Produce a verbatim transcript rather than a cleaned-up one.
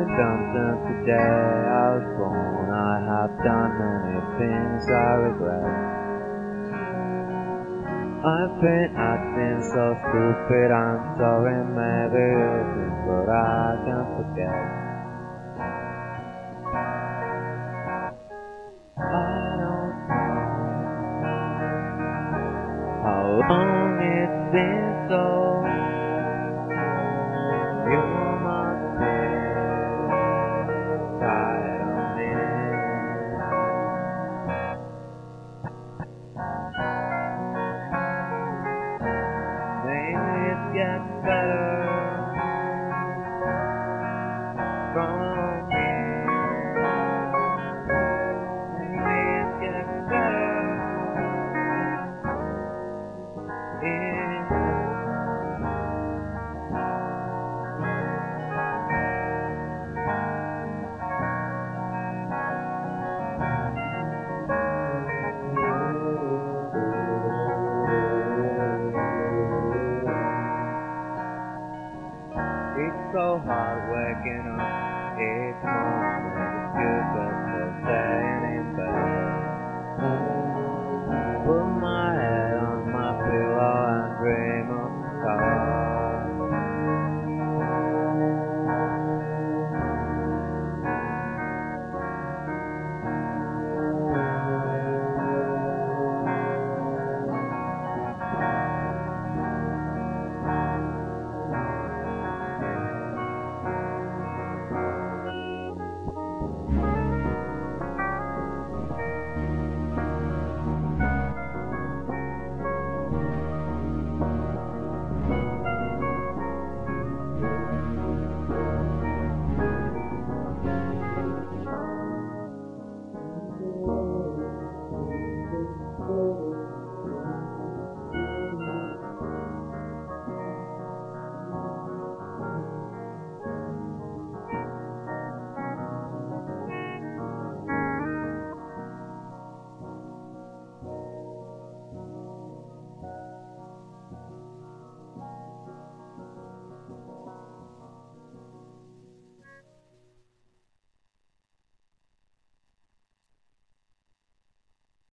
done since the day I was born. I have done many things I regret. I've been acting so stupid, I'm sorry, maybe you'll think, but I can't forget. I don't know how long it's been, so you must be tired of me. Maybe it gets better from me. Maybe it gets better in It's so hard waking up each morning. It's good just to staying in bed. Put my head on my pillow and dream of stars.